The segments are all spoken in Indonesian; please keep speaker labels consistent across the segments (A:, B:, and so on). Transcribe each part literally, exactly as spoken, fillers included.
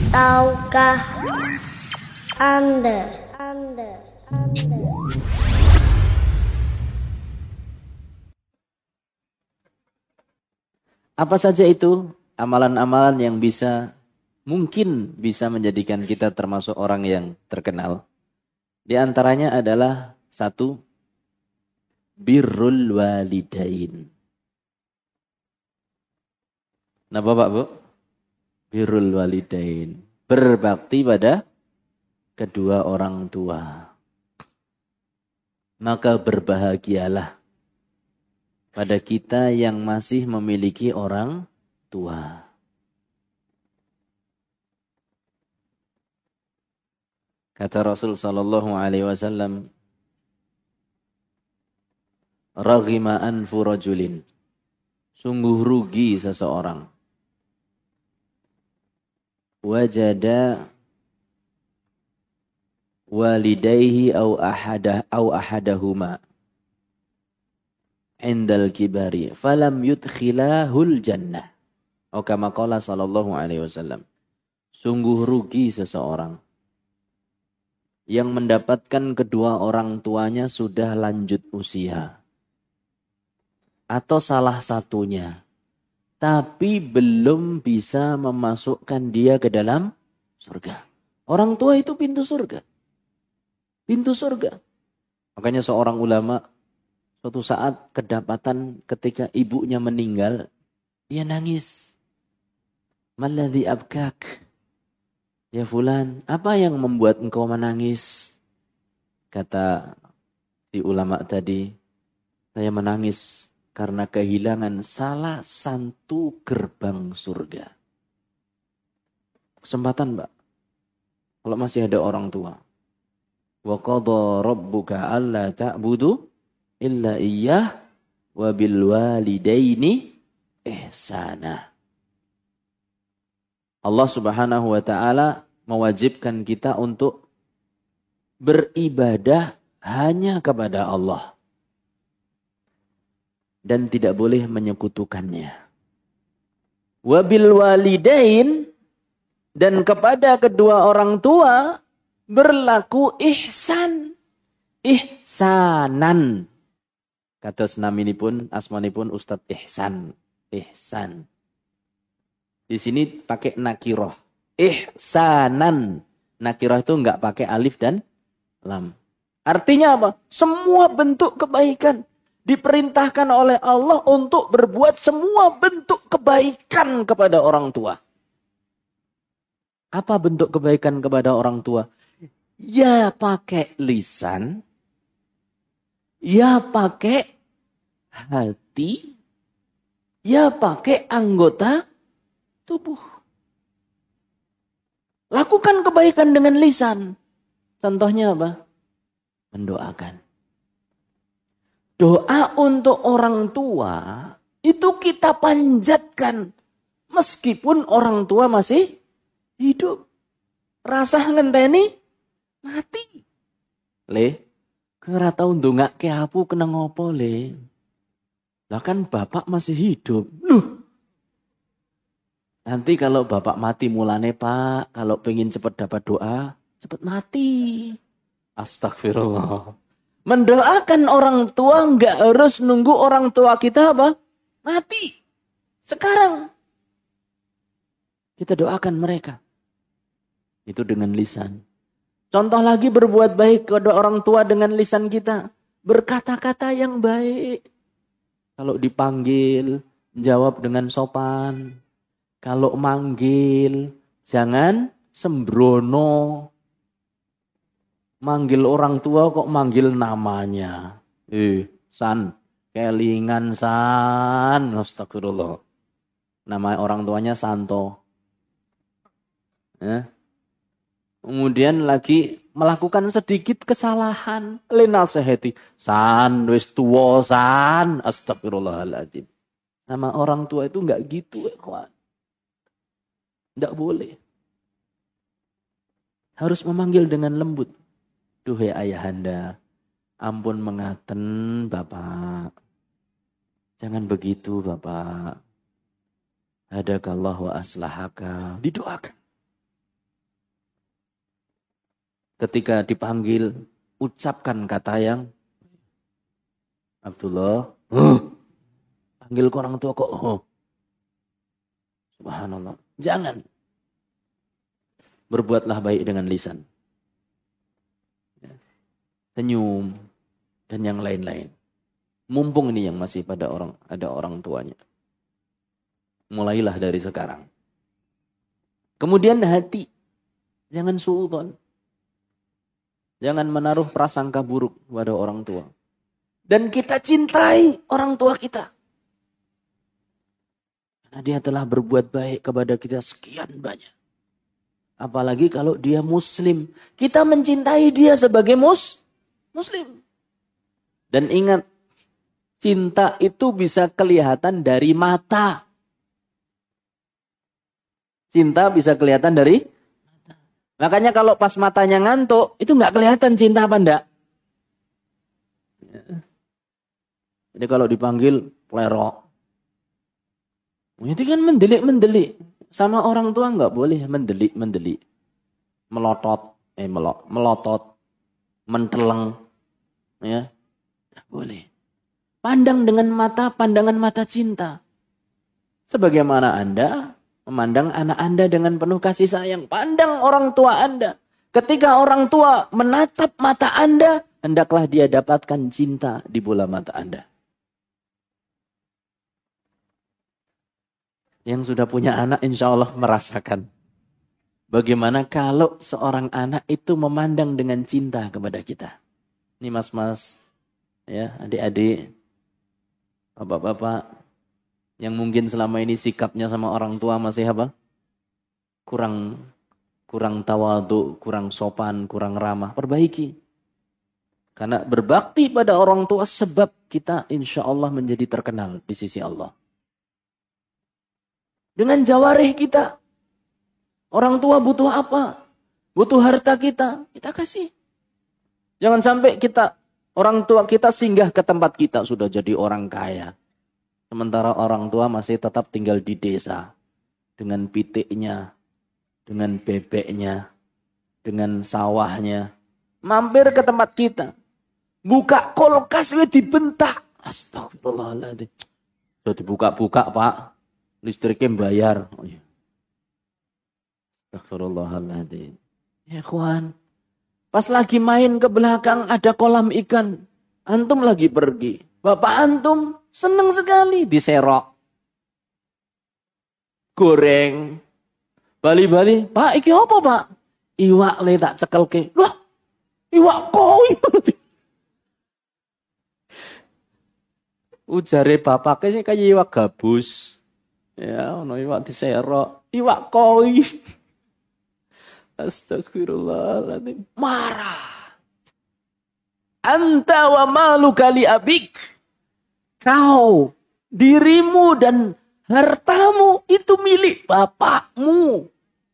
A: Tahukah Anda? Anda, Anda.
B: Apa saja itu amalan-amalan yang bisa, mungkin bisa menjadikan kita termasuk orang yang terkenal? Di antaranya adalah satu, birrul walidain. Nah Bapak Bu, birrul walidain, berbakti pada kedua orang tua. Maka berbahagialah pada kita yang masih memiliki orang tua. Kata Rasul sallallahu alaihi wasallam, raghima anfu rajulin, sungguh rugi seseorang, wajada walidayhi au ahadah au ahadahuma indal kibari falam yudkhilahul jannah. Atau kama qala sallallahu alaihi wasallam, sungguh rugi seseorang yang mendapatkan kedua orang tuanya sudah lanjut usia, atau salah satunya, tapi belum bisa memasukkan dia ke dalam surga. Orang tua itu pintu surga. Pintu surga. Makanya seorang ulama suatu saat kedapatan ketika ibunya meninggal, dia nangis. Malladzi abkak? Ya fulan, apa yang membuat engkau menangis? Kata si ulama tadi, saya menangis karena kehilangan salah satu gerbang surga. Kesempatan, Mbak. Kalau masih ada orang tua. Wa qadha rabbuka alla ta'budu illa iyyah wa bil walidaini ihsana. Allah Subhanahu wa taala mewajibkan kita untuk beribadah hanya kepada Allah dan tidak boleh menyekutukannya. Wa bil walidain, dan kepada kedua orang tua berlaku ihsan. Ihsanan. Kata senaminipun, asmanipun Ustadz Ihsan. Ihsan. Di sini pakai nakiroh. Ihsanan. Nakiroh itu enggak pakai alif dan lam. Artinya apa? Semua bentuk kebaikan diperintahkan oleh Allah untuk berbuat semua bentuk kebaikan kepada orang tua. Apa bentuk kebaikan kepada orang tua? Ya pakai lisan, ya pakai hati, ya pakai anggota tubuh. Lakukan kebaikan dengan lisan. Contohnya apa? Mendoakan. Doa untuk orang tua itu kita panjatkan meskipun orang tua masih hidup. Rasa ngenteni mati. Le, kira tau ndongake aku kena ngopo, Le? Lah kan bapak masih hidup. Loh. Nanti kalau bapak mati mulane, Pak, kalau pengen cepat dapat doa, cepat mati. Astagfirullah. Mendoakan orang tua enggak harus nunggu orang tua kita apa? Mati. Sekarang kita doakan mereka. Itu dengan lisan. Contoh lagi berbuat baik kepada orang tua dengan lisan kita. Berkata-kata yang baik. Kalau dipanggil, jawab dengan sopan. Kalau manggil, jangan sembrono. Manggil orang tua kok manggil namanya. Eh, San, kelingan San. Astagfirullah. Nama orang tuanya Santo. Ya. Kemudian lagi melakukan sedikit kesalahan. Linasehati. San, wis tuwa San. Astagfirullahaladzim. Nama orang tua itu enggak gitu. Enggak boleh. Harus memanggil dengan lembut. Duhai ayahanda, ampun mengaten Bapak. Jangan begitu Bapak. Hadakallah wa aslahaka. Didoakan. ketika dipanggil, ucapkan kata yang Abdullah, huh, panggil ke orang tua kok, huh. Subhanallah. Jangan. Berbuatlah baik dengan lisan. Senyum dan yang lain-lain. Mumpung ini yang masih pada orang ada orang tuanya. Mulailah dari sekarang. Kemudian hati. Jangan suudzon. Jangan menaruh prasangka buruk pada orang tua. Dan kita cintai orang tua kita. Karena dia telah berbuat baik kepada kita sekian banyak. Apalagi kalau dia muslim. Kita mencintai dia sebagai mus, muslim. Dan ingat, cinta itu bisa kelihatan dari mata. Cinta bisa kelihatan dari mata. Makanya kalau pas matanya ngantuk, itu nggak kelihatan cinta apa enggak. Jadi kalau dipanggil, plerok. Itu kan mendelik-mendelik. Sama orang tua nggak boleh mendelik-mendelik. Melotot, eh melot, melotot, menteleng. Ya, nggak boleh. Pandang dengan mata, pandangan mata cinta. Sebagaimana Anda memandang anak Anda dengan penuh kasih sayang. Pandang orang tua Anda. Ketika orang tua menatap mata Anda, hendaklah dia dapatkan cinta di bola mata Anda. Yang sudah punya anak insya Allah merasakan. Bagaimana kalau seorang anak itu memandang dengan cinta kepada kita. Ini mas-mas, ya adik-adik, bapak-bapak, yang mungkin selama ini sikapnya sama orang tua masih apa? Kurang kurang tawadhu, kurang sopan, kurang ramah. Perbaiki. Karena berbakti pada orang tua sebab kita insya Allah menjadi terkenal di sisi Allah. Dengan jawarih kita. Orang tua butuh apa? Butuh harta kita. Kita kasih. Jangan sampai kita, orang tua kita singgah ke tempat kita. Sudah jadi orang kaya. Sementara orang tua masih tetap tinggal di desa. Dengan pitiknya. Dengan bebeknya. Dengan sawahnya. Mampir ke tempat kita. Buka kulkas dibentak. Astagfirullahaladzim. Sudah dibuka-buka pak. Listriknya bayar. Oh, ya. Astagfirullahaladzim. Ya kawan. Pas lagi main ke belakang ada kolam ikan. Antum lagi pergi. Bapak antum seneng sekali diserok. Goreng. Bali-bali. Pak iki apa pak? Iwak le tak cekelke. Wah. Iwak koi. Ujare bapaknya sih kayak iwak gabus. Ya, ono iwak diserok, iwak koi. Astagfirullahaladzim. Marah. Anta wa maluka li abik. Kau, dirimu dan hartamu itu milik bapakmu.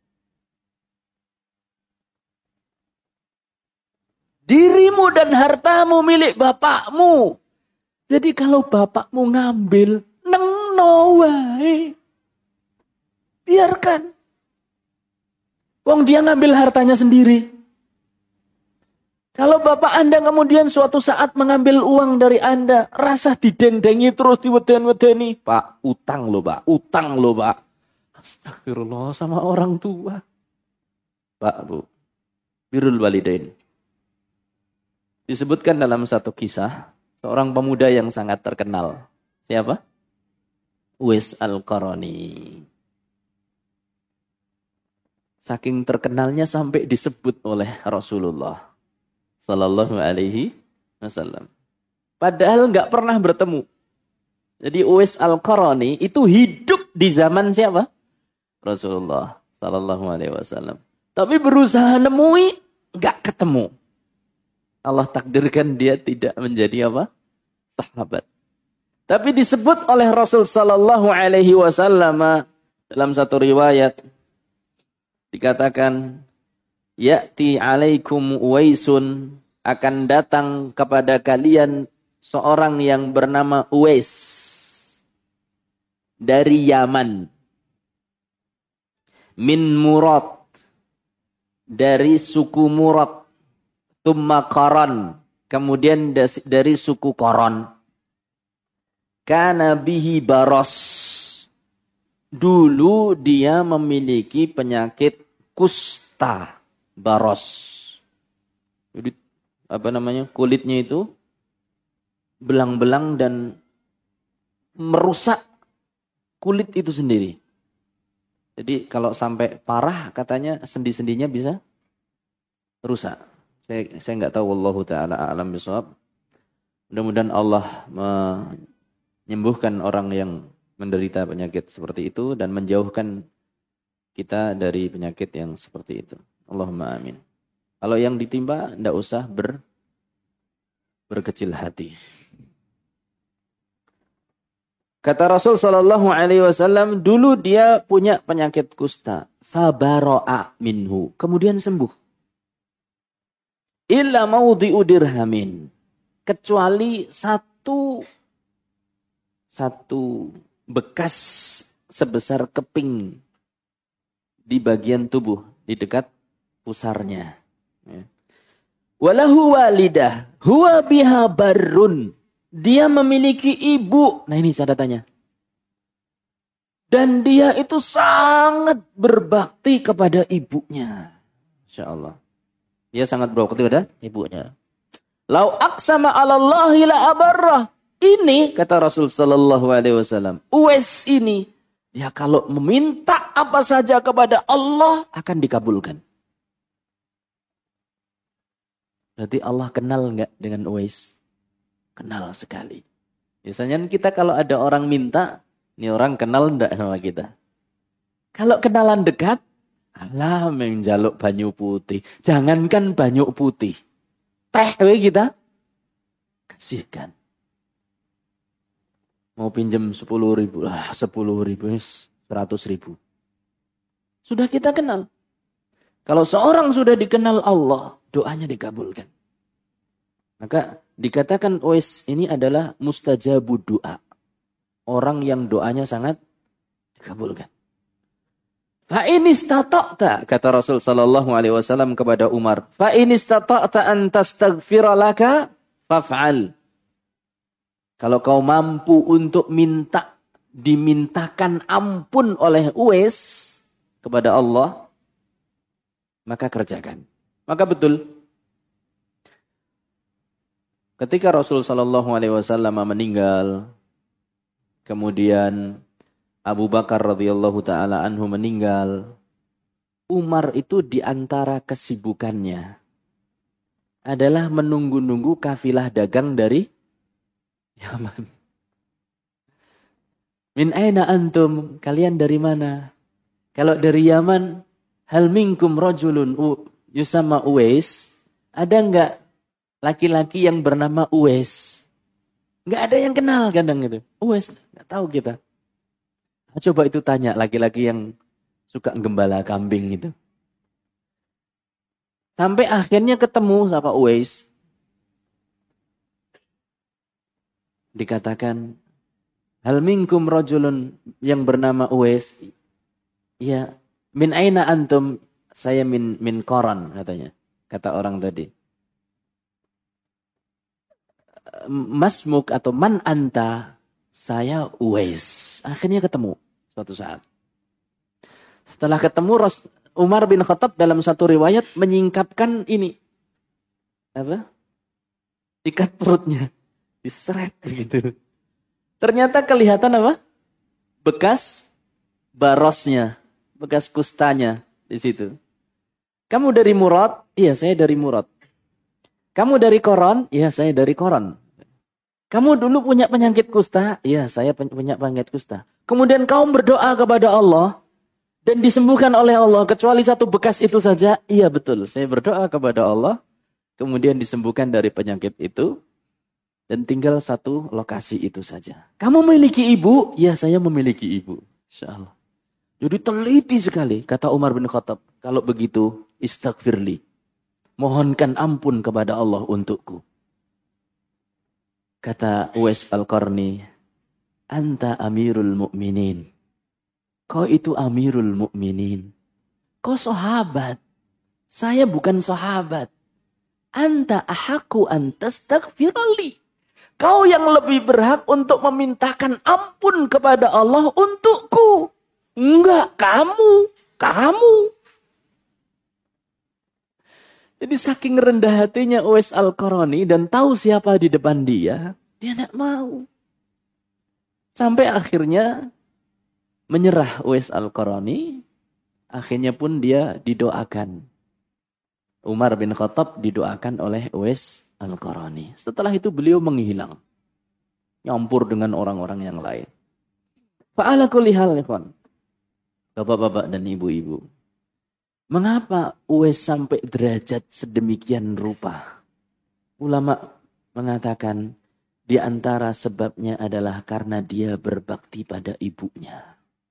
B: Dirimu dan hartamu milik bapakmu. Jadi kalau bapakmu ngambil, neng no way. Biarkan. Wong dia ngambil hartanya sendiri. Kalau bapak Anda kemudian suatu saat mengambil uang dari Anda, rasa didendengi terus diweden-wedeni. Pak, utang loh pak, utang loh pak. Astagfirullah sama orang tua. Pak, Bu, birrul walidain. Disebutkan dalam satu kisah, seorang pemuda yang sangat terkenal. Siapa? Uwais Al-Qarani. Saking terkenalnya sampai disebut oleh Rasulullah Sallallahu Alaihi Wasallam. Padahal nggak pernah bertemu. Jadi Uwais Al-Qarani itu hidup di zaman siapa? Rasulullah Sallallahu Alaihi Wasallam. Tapi berusaha nemui, nggak ketemu. Allah takdirkan dia tidak menjadi apa? Sahabat. Tapi disebut oleh Rasul Sallallahu Alaihi Wasallam dalam satu riwayat dikatakan, ya'ti alaikum Uwaisun, akan datang kepada kalian seorang yang bernama Uwais dari Yaman, min Murad, dari suku Murad. Tumma Qaran. Kemudian dari suku Qaran. Kana bihi baros. Dulu dia memiliki penyakit kusta. Baros. Jadi apa namanya? Kulitnya itu belang-belang dan merusak kulit itu sendiri. Jadi kalau sampai parah katanya sendi-sendinya bisa rusak. Saya saya enggak tahu, wallahu taala a'lam bishawab. Mudah-mudahan Allah menyembuhkan orang yang menderita penyakit seperti itu dan menjauhkan kita dari penyakit yang seperti itu. Allahumma amin. Kalau yang ditimpa enggak usah ber berkecil hati. Kata Rasul sallallahu alaihi wasallam, dulu dia punya penyakit kusta, fabara'a minhu, kemudian sembuh. Illa maudhi'u dirhamin, kecuali satu satu bekas sebesar keping di bagian tubuh di dekat pusarnya. Walahu walidah huwa biha barrun. Dia memiliki ibu. Nah ini catatannya. Dan dia itu sangat berbakti kepada ibunya. Insya Allah. Dia sangat berbakti kepada ibunya. Lau aqsama 'alallahi la abarrah. Ini kata Rasul sallallahu alaihi wasallam. Uwais ini, ya kalau meminta apa saja kepada Allah akan dikabulkan. Berarti Allah kenal enggak dengan Uwais? Kenal sekali. Biasanya kita kalau ada orang minta, ini orang kenal enggak sama kita? Kalau kenalan dekat, alah menjaluk banyu putih. Jangankan banyu putih. Teh we kita kasihkan. Mau pinjam sepuluh ribu, lah sepuluh ribu, seratus ribu. Sudah kita kenal. Kalau seorang sudah dikenal Allah, doanya dikabulkan. Maka dikatakan Uwais ini adalah mustajabud doa. Orang yang doanya sangat dikabulkan. Fa in istata'ta, kata Rasul sallallahu alaihi wasallam kepada Umar, fa in istata'ta an tastaghfira laka faf'al. Kalau kau mampu untuk minta dimintakan ampun oleh Uwais kepada Allah, maka kerjakan. Maka betul. Ketika Rasul sallallahu alaihi wasallam meninggal, kemudian Abu Bakar radhiyallahu taala anhu meninggal, Umar itu di antara kesibukannya adalah menunggu-nunggu kafilah dagang dari Yaman. Min aina antum? Kalian dari mana? Kalau dari Yaman, hal minkum rajulun yusamma Uwais? Ada enggak laki-laki yang bernama Uwais? Enggak ada yang kenal kadang itu. Uwais, enggak tahu kita. Coba itu tanya laki-laki yang suka gembala kambing itu. Sampai akhirnya ketemu sama Uwais. Dikatakan, hal minkum rajulun yang bernama Uwais? Ya, min aina antum? Saya min min Qaran katanya. Kata orang tadi. Masmuk atau man anta? Saya Uwais. Akhirnya ketemu suatu saat. Setelah ketemu, Umar bin Khattab dalam satu riwayat menyingkapkan ini. Apa? Ikat perutnya. Diseret gitu. Ternyata kelihatan apa? Bekas barosnya. Bekas kustanya di situ. Kamu dari Murad? Iya, saya dari Murad. Kamu dari Qaran? Iya, saya dari Qaran. Kamu dulu punya penyakit kusta? Iya, saya punya penyakit kusta. Kemudian kamu berdoa kepada Allah dan disembuhkan oleh Allah kecuali satu bekas itu saja? Iya, betul. Saya berdoa kepada Allah, kemudian disembuhkan dari penyakit itu dan tinggal satu lokasi itu saja. Kamu memiliki ibu? Iya, saya memiliki ibu. Insyaallah. Jadi teliti sekali kata Umar bin Khattab. Kalau begitu, istaghfirli. Mohonkan ampun kepada Allah untukku. Kata Uwais Al-Qarni, anta amirul mu'minin. Kau itu amirul mu'minin. Kau sahabat. Saya bukan sahabat. anta ahaqqu an tastaghfirali. Kau yang lebih berhak untuk memintakan ampun kepada Allah untukku. Enggak, kamu. Kamu. Jadi saking rendah hatinya Uwais Al-Qarani dan tahu siapa di depan dia, dia tidak mau. Sampai akhirnya menyerah Uwais Al-Qarani. Akhirnya pun dia didoakan. Umar bin Khattab didoakan oleh Uwais Al-Qarani. Setelah itu beliau menghilang. Nyampur dengan orang-orang yang lain. Fa'ala kulli hal, ikhwan. Bapak-bapak dan ibu-ibu. Mengapa Uwais sampai derajat sedemikian rupa? Ulama mengatakan di antara sebabnya adalah karena dia berbakti pada ibunya.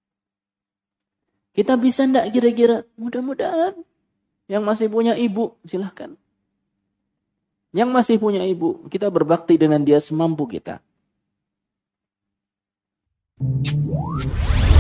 B: Kita bisa enggak kira-kira? Mudah-mudahan. Yang masih punya ibu, silahkan. Yang masih punya ibu, kita berbakti dengan dia semampu kita.